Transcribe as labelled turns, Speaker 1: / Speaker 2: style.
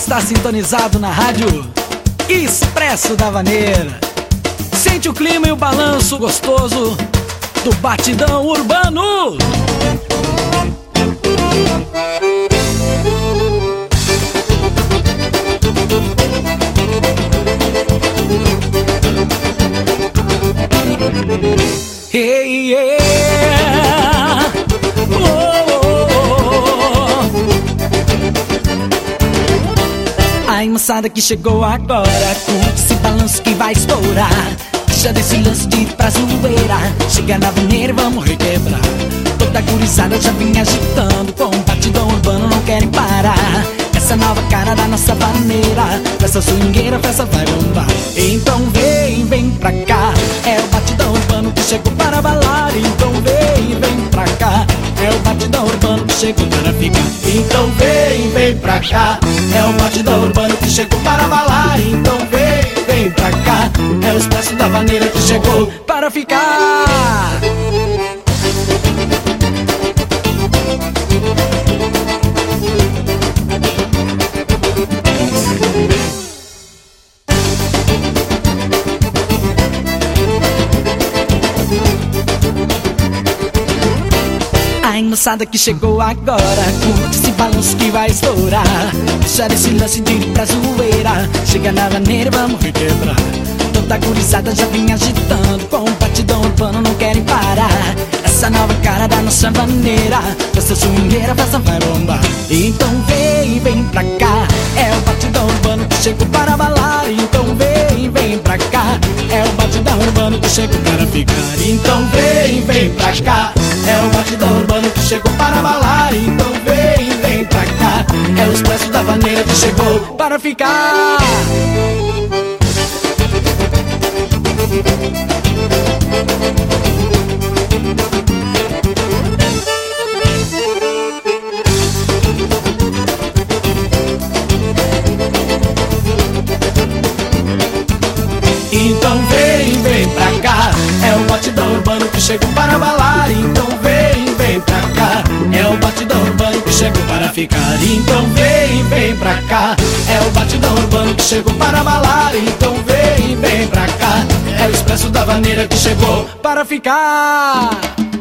Speaker 1: está sintonizado na rádio Expresso da Vaneira. Sente o clima e o balanço gostoso do batidão urbano. Hey, yeah. Ai, moçada que chegou agora, curte esse balanço que vai estourar. Deixa desse lance de ir pra zoeira, chega na vaneira e vamos requebrar. Toda gurizada já vinha agitando, com um batidão urbano não querem parar. Essa nova cara da nossa vaneira, festa swingueira, festa vai bombar. Então vem pra cá, é o batidão urbano que chegou para balar. Então vem pra cá, é o batidão urbano que chegou para ficar. Então vem pra cá, é o batidão urbano que chegou para balar. Então vem pra cá, é o Expresso da Vaneira que chegou para ficar. Ai, moçada que chegou agora, curte esse balanço que vai estourar. Deixa desse lance de ir pra zoeira, chega na vaneira, vamos requebrar. Toda gurizada já vem agitando, com um batidão urbano não querem parar. Essa nova cara da nossa vaneira, festa swingueira, festa vai bombar. Então vem pra cá, é o batidão urbano que chegou para balar. Então vem pra cá, é o batidão urbano que chegou para ficar. Então vem pra cá, é o batidão urbano que chegou para balar. Então vem pra cá, é o Expresso da Vaneira que chegou para ficar. Então vem pra cá, é o batidão urbano que chegou para balar. Então vem pra cá, é o batidão urbano que chegou para ficar. Então vem pra cá, é o batidão urbano que chegou para balar. Então vem pra cá, é o Expresso da Vaneira que chegou para ficar.